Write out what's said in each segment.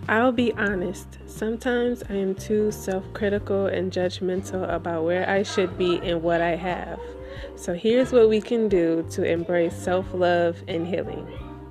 I'll be honest, sometimes I am too self-critical and judgmental about where I should be and what I have. So here's what we can do to embrace self-love and healing.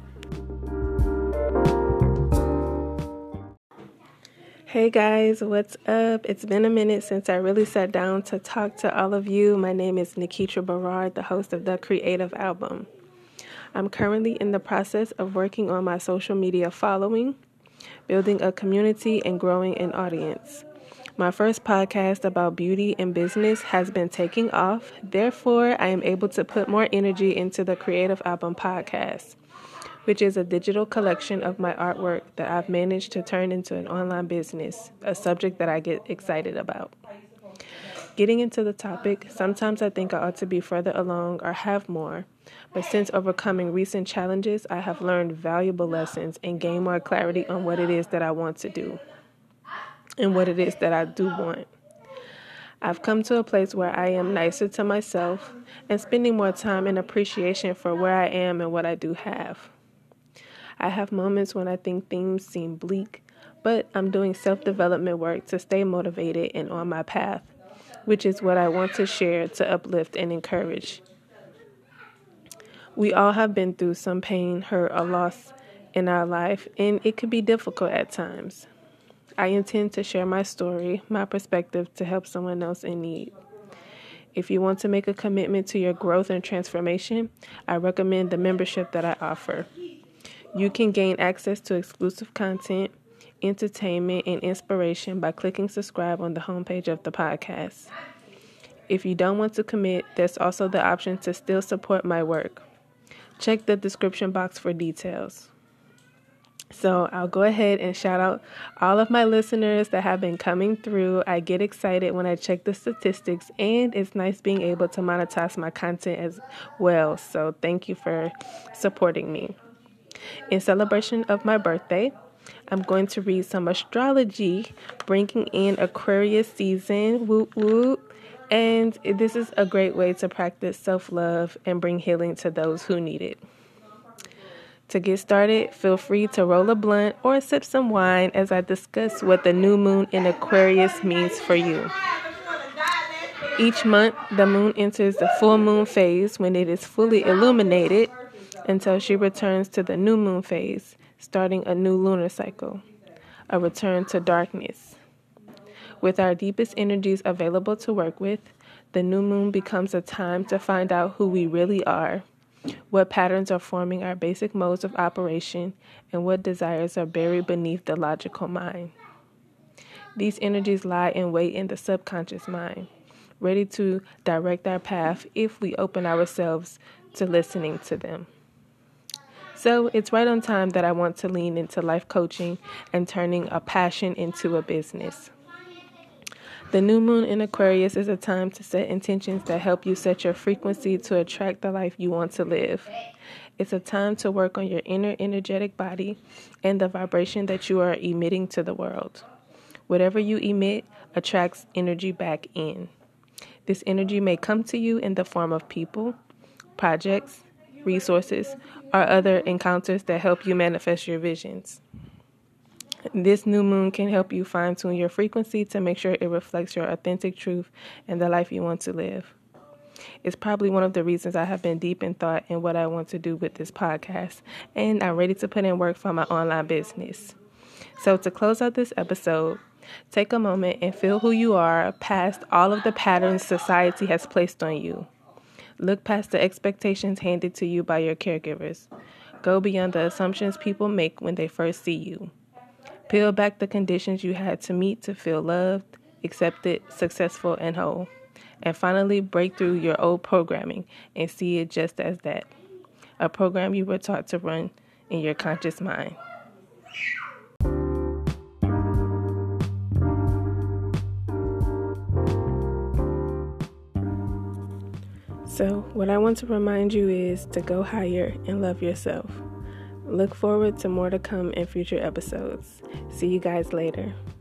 Hey guys, what's up? It's been a minute since I really sat down to talk to all of you. My name is Nikitra Berard, the host of The Creative Album. I'm currently in the process of working on my social media following, building a community, and growing an audience. My first podcast about beauty and business has been taking off. Therefore, I am able to put more energy into the Creative Album podcast, which is a digital collection of my artwork that I've managed to turn into an online business, a subject that I get excited about. Getting into the topic, sometimes I think I ought to be further along or have more, but since overcoming recent challenges, I have learned valuable lessons and gained more clarity on what it is that I want to do and what it is that I do want. I've come to a place where I am nicer to myself and spending more time in appreciation for where I am and what I do have. I have moments when I think things seem bleak, but I'm doing self-development work to stay motivated and on my path, which is what I want to share to uplift and encourage. We all have been through some pain, hurt, or loss in our life, and it could be difficult at times. I intend to share my story, my perspective, to help someone else in need. If you want to make a commitment to your growth and transformation, I recommend the membership that I offer. You can gain access to exclusive content, entertainment, and inspiration by clicking subscribe on the homepage of the podcast. If you don't want to commit, there's also the option to still support my work. Check the description box for details. So I'll go ahead and shout out all of my listeners that have been coming through. I get excited when I check the statistics, and it's nice being able to monetize my content as well. So thank you for supporting me. In celebration of my birthday, I'm going to read some astrology, bringing in Aquarius season, whoop whoop. And this is a great way to practice self-love and bring healing to those who need it. To get started, feel free to roll a blunt or sip some wine as I discuss what the new moon in Aquarius means for you. Each month, the moon enters the full moon phase when it is fully illuminated until she returns to the new moon phase, starting a new lunar cycle, a return to darkness. With our deepest energies available to work with, the new moon becomes a time to find out who we really are, what patterns are forming our basic modes of operation, and what desires are buried beneath the logical mind. These energies lie in wait in the subconscious mind, ready to direct our path if we open ourselves to listening to them. So it's right on time that I want to lean into life coaching and turning a passion into a business. The new moon in Aquarius is a time to set intentions that help you set your frequency to attract the life you want to live. It's a time to work on your inner energetic body and the vibration that you are emitting to the world. Whatever you emit attracts energy back in. This energy may come to you in the form of people, projects, resources, or other encounters that help you manifest your visions. This new moon can help you fine-tune your frequency to make sure it reflects your authentic truth and the life you want to live. It's probably one of the reasons I have been deep in thought in what I want to do with this podcast, and I'm ready to put in work for my online business. So to close out this episode, take a moment and feel who you are past all of the patterns society has placed on you. Look past the expectations handed to you by your caregivers. Go beyond the assumptions people make when they first see you. Peel back the conditions you had to meet to feel loved, accepted, successful, and whole. And finally, break through your old programming and see it just as that, a program you were taught to run in your conscious mind. So, what I want to remind you is to go higher and love yourself. Look forward to more to come in future episodes. See you guys later.